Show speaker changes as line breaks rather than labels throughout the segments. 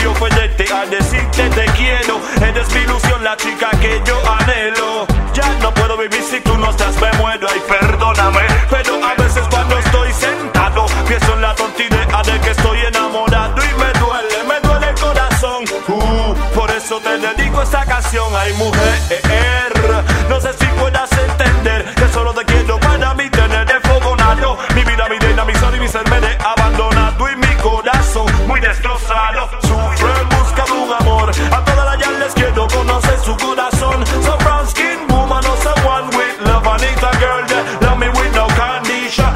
nació fue a decirte te quiero. Eres mi ilusión, la chica que yo anhelo. Ya no puedo vivir si tú no estás, me muero. Ay, perdóname, pero a veces cuando estoy sentado pienso en la tonta idea de que estoy enamorado y me duele el corazón. Por eso te dedico esta canción. Ay, mujer, no sé si puedas entender que solo te quiero para mí tener enfogonado. Mi vida, mi reina, mi sol y mi ser me he abandonado y mi corazón muy destrozado. Sufre en busca de un amor. A todas las ya les quiero conocer su corazón. So brown skin woman or someone with love. I need a girl that love me with no condition.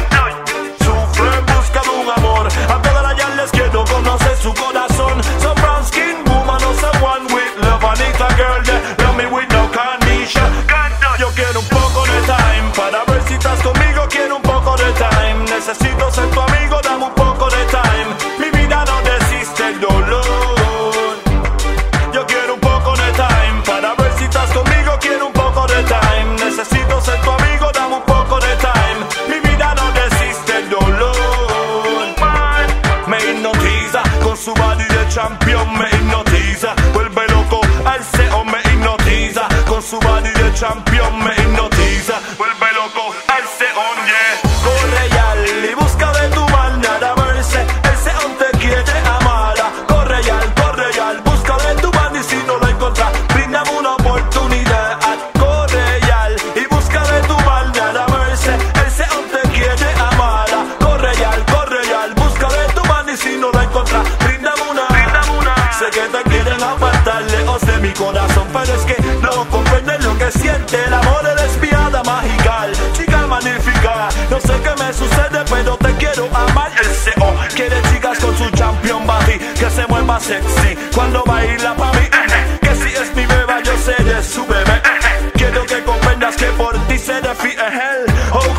Sufre en busca de un amor. A todas las ya les quiero conocer su corazón. So brown skin woman or someone with love. I need a girl that love me with no condition. Yo quiero un poco de time para ver si estás conmigo. Quiero un poco de time. Necesito ser tu amigo, dame un poco de time. Mi vida no desiste el dolor. Yo quiero un poco de time para ver si estás conmigo. Quiero un poco de time. Necesito ser tu amigo, dame un poco de time. Mi vida no desiste el dolor. Me hipnotiza con su body de champion. Me hipnotiza, vuelve loco al CEO. Me hipnotiza con su body de champion. Me hipnotiza, vuelve loco al CEO, yeah. Corre ya y busca de tu manera verse. El CEO te quiere amada. Corre ya, busca de tu band y si no lo encuentras, brindame una oportunidad. Corre ya y busca de tu manera verse. El CEO te quiere amada. Corre ya, busca de tu band y si no lo encuentras, brindame una. Sé que te quieren apartar lejos de mi corazón, pero es que no comprendes lo que siente. El amor es espiada magical, chica magnífica. No sé qué me sucede, pero te quiero amar. El CEO quiere chicas con su champion body, que se mueva sexy cuando baila pa' mí. Que si es mi beba, yo seré su bebé. Quiero que comprendas que por ti seré fiel. Oh